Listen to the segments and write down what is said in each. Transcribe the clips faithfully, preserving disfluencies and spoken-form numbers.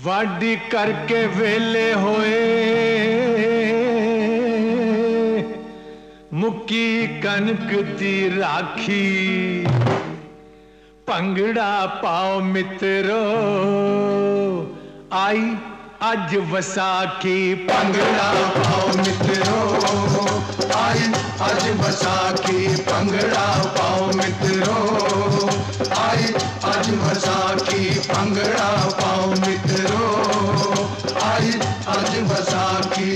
वाडी करके वेले होए मुक्की कनक दी राखी भंगड़ा पाओ मित्रो आई अज वसाखी भंगड़ा पाओ मित्रो आई अज वसाखी भंगड़ा पाओ मित्रो आई अज वसाखी भंगड़ा पाओ मित्रो आई अज वसाखी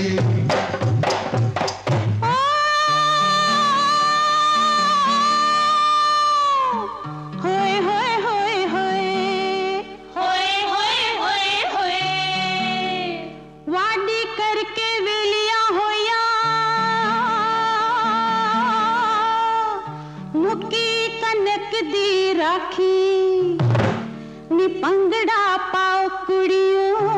राखी नी भंगड़ा पाओ कुड़ियों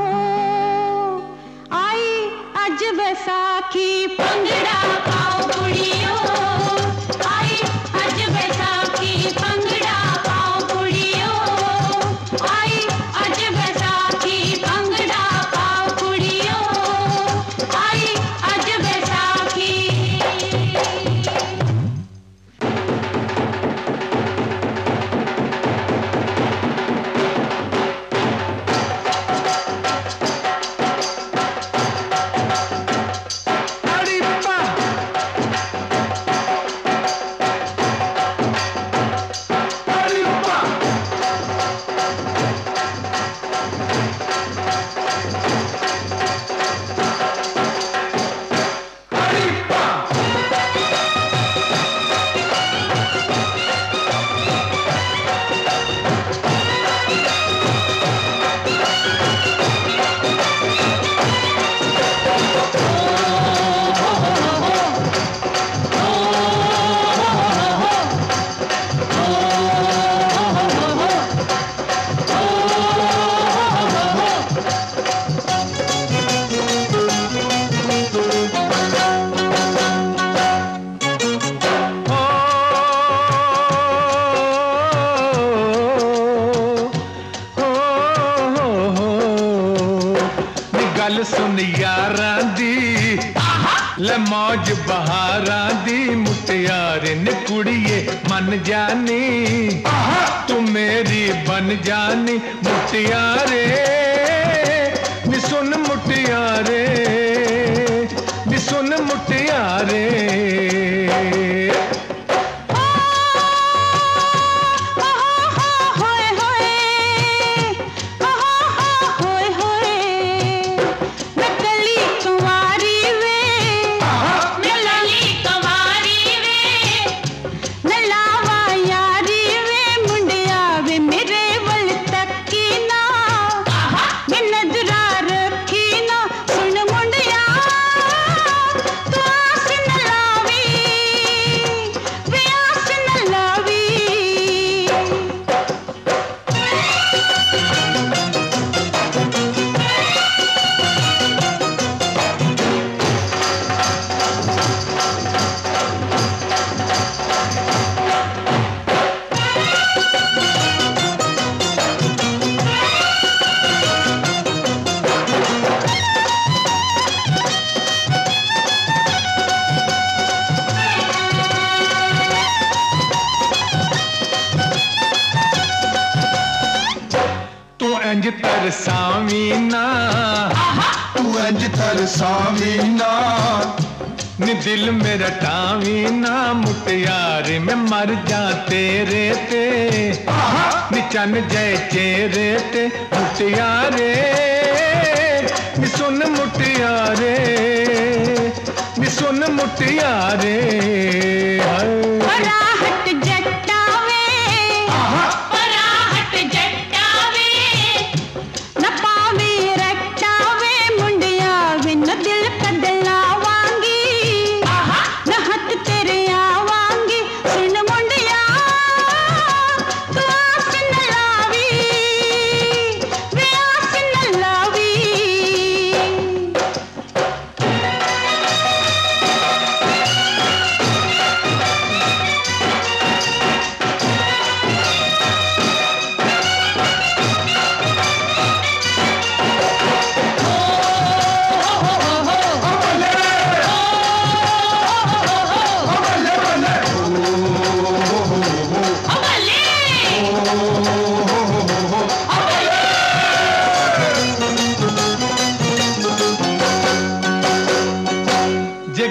आई अज वसाखी भंगड़ा पाओ कुड़ियों आई अज वसाखी भंगड़ा पाओ कुड़ियों आई अज वसाखी भंगड़ा पाओ कुड़ियों आई अज वसाखी गल सुन यारां दी ले मौज बहारां दी मुटियारे ने कुड़िए मन जानी तू मेरी बन जानी मुटियारे नी सुन मुटियारे नी सुन मुटियारे अंज तरसावी ना तू अंज तरसावी ना नी दिल मेरा टावी ना मुटियारे मैं मर जा तेरे ते नी चन जय चेहरे ते मुटियारे नी सुन मुटियारे नी सुन मुटियारे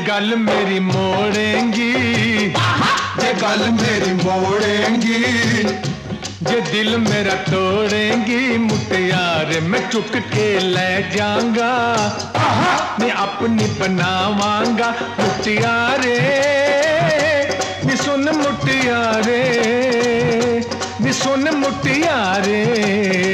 गल मेरी मोड़ेंगी, जे गल मेरी मोड़ेंगी, जे दिल मेरा तोड़ेंगी मुटियारे मैं चुक के ले जाऊंगा, मैं अपनी बनावांगा मुटियारे। नी सुन मुटियारे, नी सुन मुटियारे।